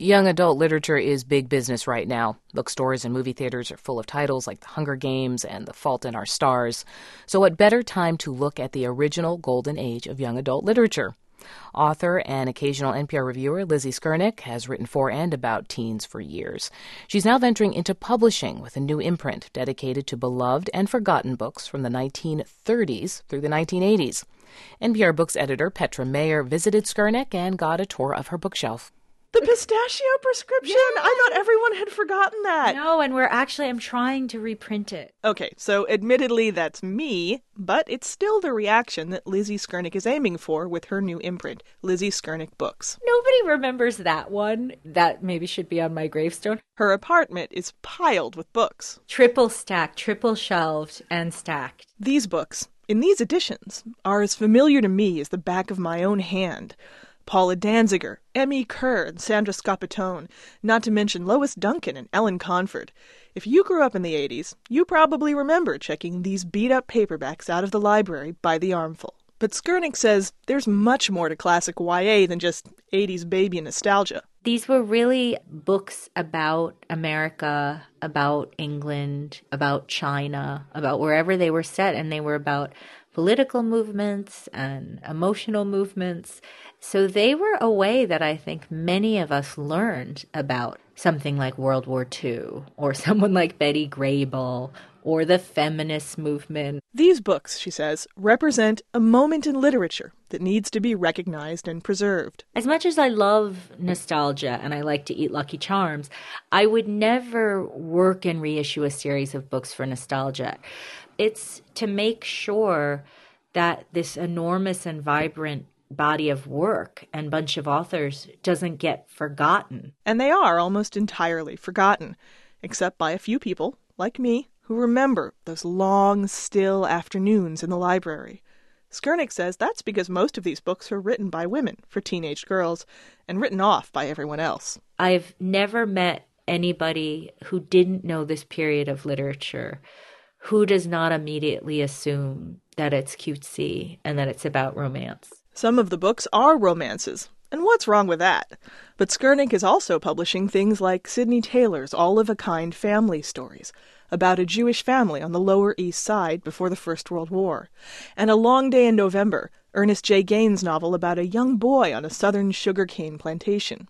Young adult literature is big business right now. Bookstores and movie theaters are full of titles like The Hunger Games and The Fault in Our Stars. So what better time to look at the original golden age of young adult literature? Author and occasional NPR reviewer Lizzie Skurnick has written for and about teens for years. She's now venturing into publishing with a new imprint dedicated to beloved and forgotten books from the 1930s through the 1980s. NPR Books editor Petra Mayer visited Skurnick and got a tour of her bookshelf. The pistachio prescription? Yeah. I thought everyone had forgotten that. No, and I'm trying to reprint it. Okay, so admittedly that's me, but it's still the reaction that Lizzie Skurnick is aiming for with her new imprint, Lizzie Skurnick Books. Nobody remembers that one. That maybe should be on my gravestone. Her apartment is piled with books. Triple stacked, triple shelved, and stacked. These books, in these editions, are as familiar to me as the back of my own hand. Paula Danziger, Emmy Kerr, and Sandra Scapitone, not to mention Lois Duncan and Ellen Conford. If you grew up in the 80s, you probably remember checking these beat-up paperbacks out of the library by the armful. But Skurnick says there's much more to classic YA than just 80s baby nostalgia. These were really books about America, about England, about China, about wherever they were set, and they were about political movements and emotional movements. So they were a way that I think many of us learned about something like World War II or someone like Betty Grable or the feminist movement. These books, she says, represent a moment in literature that needs to be recognized and preserved. As much as I love nostalgia and I like to eat Lucky Charms, I would never work and reissue a series of books for nostalgia. It's to make sure that this enormous and vibrant body of work and bunch of authors doesn't get forgotten. And they are almost entirely forgotten, except by a few people, like me, who remember those long, still afternoons in the library. Skurnick says that's because most of these books were written by women for teenage girls and written off by everyone else. I've never met anybody who didn't know this period of literature who does not immediately assume that it's cutesy and that it's about romance. Some of the books are romances, and what's wrong with that? But Skurnick is also publishing things like Sidney Taylor's All-of-a-Kind Family Stories, about a Jewish family on the Lower East Side before the First World War, and A Long Day in November, Ernest J. Gaines' novel about a young boy on a southern sugarcane plantation.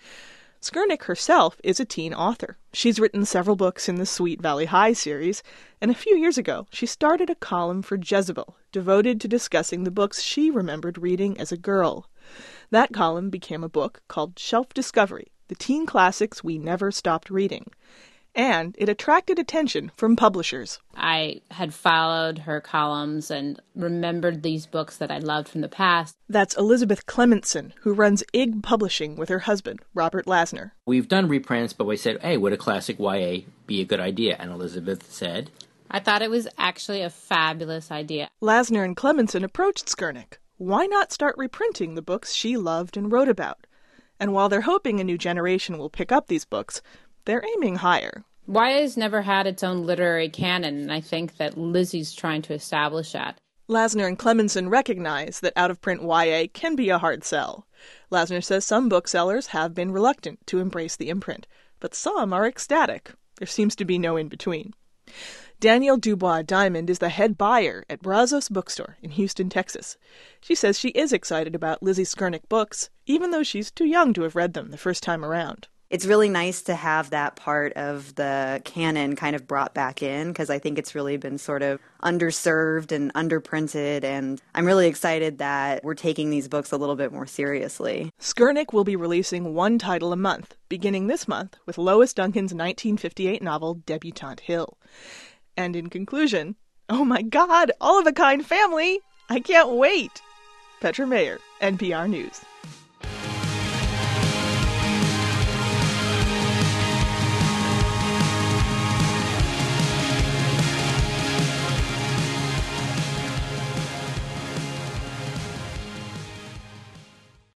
Skurnick herself is a teen author. She's written several books in the Sweet Valley High series, and a few years ago she started a column for Jezebel, devoted to discussing the books she remembered reading as a girl. That column became a book called Shelf Discovery, The Teen Classics We Never Stopped Reading. And it attracted attention from publishers. I had followed her columns and remembered these books that I loved from the past. That's Elizabeth Clementson, who runs IG Publishing with her husband, Robert Lasner. We've done reprints, but we said, hey, would a classic YA be a good idea? And Elizabeth said, I thought it was actually a fabulous idea. Lasner and Clementson approached Skurnick. Why not start reprinting the books she loved and wrote about? And while they're hoping a new generation will pick up these books, they're aiming higher. YA has never had its own literary canon, and I think that Lizzie's trying to establish that. Lasner and Clementson recognize that out-of-print YA can be a hard sell. Lasner says some booksellers have been reluctant to embrace the imprint, but some are ecstatic. There seems to be no in-between. Danielle Dubois-Diamond is the head buyer at Brazos Bookstore in Houston, Texas. She says she is excited about Lizzie Skurnick books, even though she's too young to have read them the first time around. It's really nice to have that part of the canon kind of brought back in, because I think it's really been sort of underserved and underprinted, and I'm really excited that we're taking these books a little bit more seriously. Skurnick will be releasing one title a month, beginning this month with Lois Duncan's 1958 novel Debutante Hill. And in conclusion, oh my God, All of a Kind Family! I can't wait! Petra Mayer, NPR News.